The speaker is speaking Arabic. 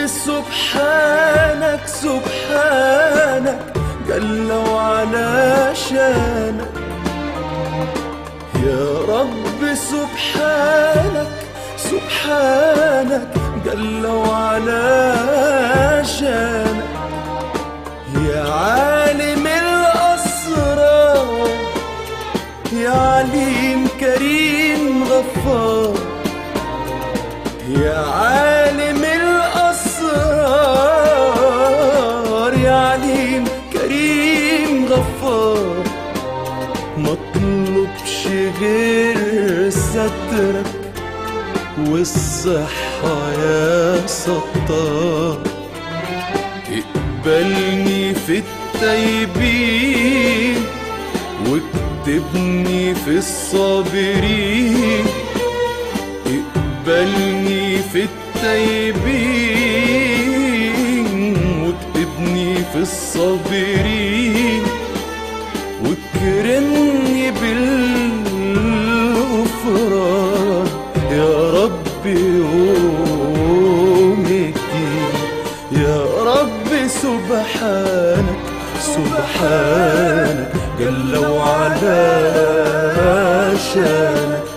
سبحانك سبحانك جل وعلا شانك. يا رب سبحانك سبحانك جل وعلا شانك. يا عالم الأسرار يا عليم كريم غفار. يا عالم الأسرار يا عليم كريم غفار. مطلبش غير سترك والصحة يا ستار. اقبلني في التايبين واكتبني في الصابرين. اقبلني في التايبين واكتبني في الصابرين. واكرمني بالغفران يا رب يوم الدين. يا رب سبحانك سبحانك جل وعلا شانك.